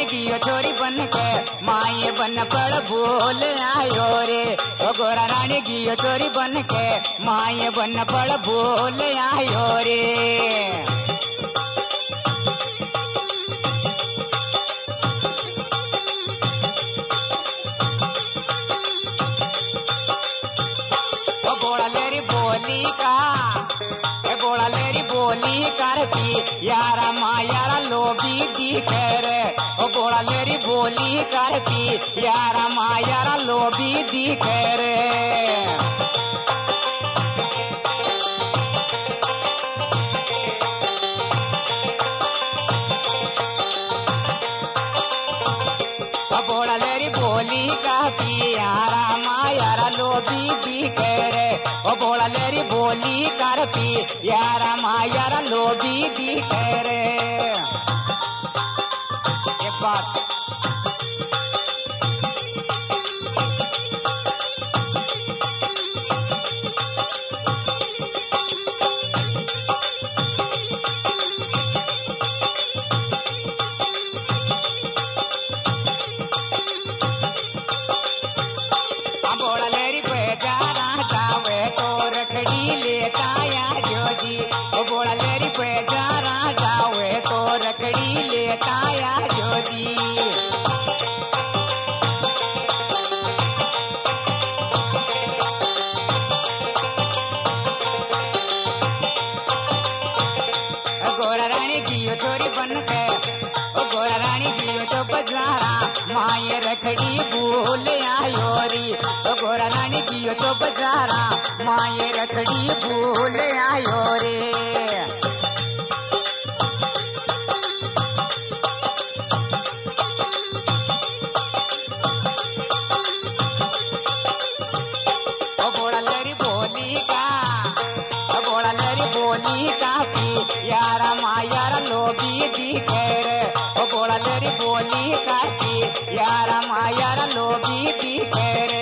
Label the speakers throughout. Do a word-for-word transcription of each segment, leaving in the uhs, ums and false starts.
Speaker 1: रानी की छोरी बन के माए बन पड़ भूल आयो रे। ओ गोरा रानी की छोरी बन के माए बन पड़ भूल आयो रे। बोली का बोला लेरी बोली करती यारा मायारा लोभी दिखे रे। ओ बोला लेरी बोली करती यारा मायारा लोभी दिखे रे। बोला लेरी बोली कहती यारा मायारा लोभी दिखे रे। ओ बोला लेरी बोली करती यारा मायारा लोभी दिखे रे। एक बात बोला लेरी बेजारा जावे तो रखड़ी लेता या जोजी। ओ बोला लेरी बेजारा जावे तो रखड़ी लेता या जोजी। गोरा रानी की छोरी बन के ओ गोरा रानी की तो बजारा माए रखड़ी भूल आयो री। ओ गोरा रानी की तो बजारा माए रखड़ी भूल आयो रे। ओ गोरा लेरी बोली का ओ गोरा लेरी बोली काफी यारा मायारा लोभी दिखे रे। ओ गोरा लेरी बोली काफी यारा मायारा लोभी दिखे रे।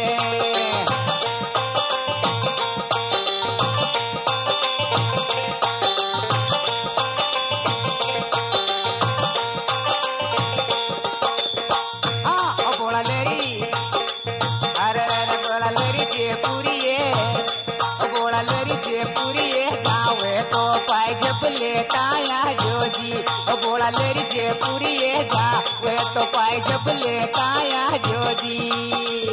Speaker 1: हाँ ओ गोरा लेरी अरे अरे गोरा लेरी जयपुरी ओ गोरा लेरी जयपुरी जावे तो पाए जब लेता या जोजी। ओ गोरा लेरी जयपुरी जावे तो पाए जब लेता या जोजी।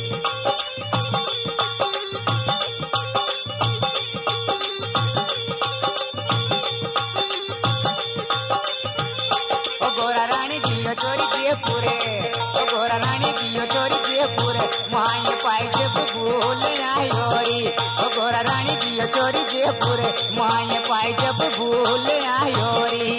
Speaker 1: ओ गोरा रानी की चोरी जयपुरे ओ गोरा रानी की चोरी जयपुरे माए पाए जब भूल आयो री। ओ गोरा रानी की चोरी जयपुरे माए पाए जब भूल आयो री।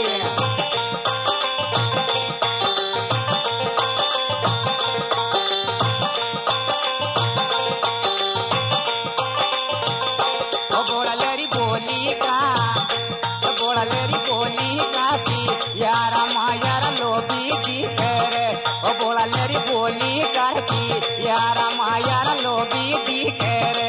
Speaker 1: ओ गोरा लेरी बोली का ओ गोरा लेरी बोली काफी यारा मायारा लोभी दिखे रे। ओ गोरा लेरी बोली करती यारा मायारा लोभी दिखे रे।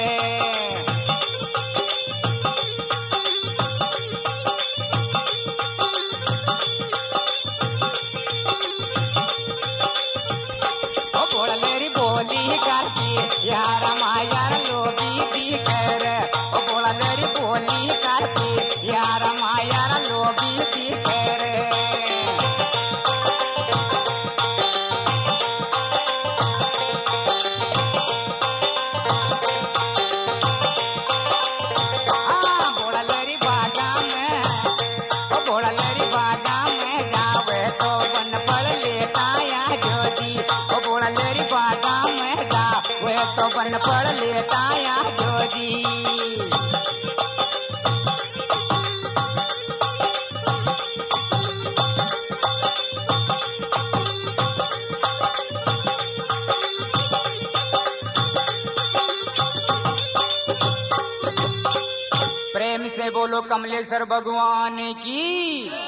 Speaker 1: ओ गोरा लेरी बोली करती यारा मायारा लोभी दिखे रे। ओ गोरा लेरी बोली करती यारा मायारा लोभी दिखे रे। तो बन पड़ लेता या जोजी। प्रेम से बोलो कमलेश्वर भगवान की।